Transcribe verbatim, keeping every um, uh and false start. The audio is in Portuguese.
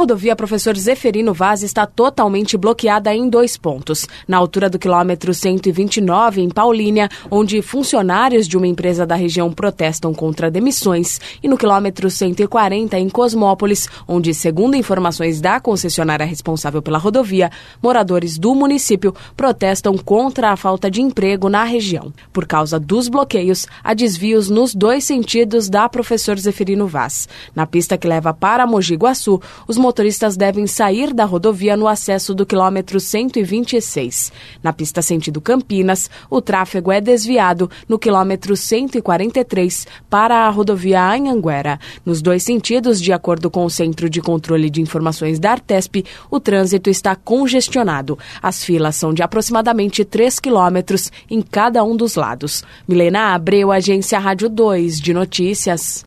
rodovia Professor Zeferino Vaz está totalmente bloqueada em dois pontos. Na altura do quilômetro cento e vinte e nove, em Paulínia, onde funcionários de uma empresa da região protestam contra demissões, e no quilômetro cento e quarenta, em Cosmópolis, onde, segundo informações da concessionária responsável pela rodovia, moradores do município protestam contra a falta de emprego na região. Por causa dos bloqueios, há desvios nos dois sentidos da Professor Zeferino Vaz. Na pista que leva para Mogi Guaçu, os motoristas devem sair da rodovia no acesso do quilômetro cento e vinte e seis. Na pista sentido Campinas, o tráfego é desviado no quilômetro cento e quarenta e três para a rodovia Anhanguera. Nos dois sentidos, de acordo com o Centro de Controle de Informações da Artesp, o trânsito está congestionado. As filas são de aproximadamente três quilômetros em cada um dos lados. Milena Abreu, Agência Rádio dois de Notícias.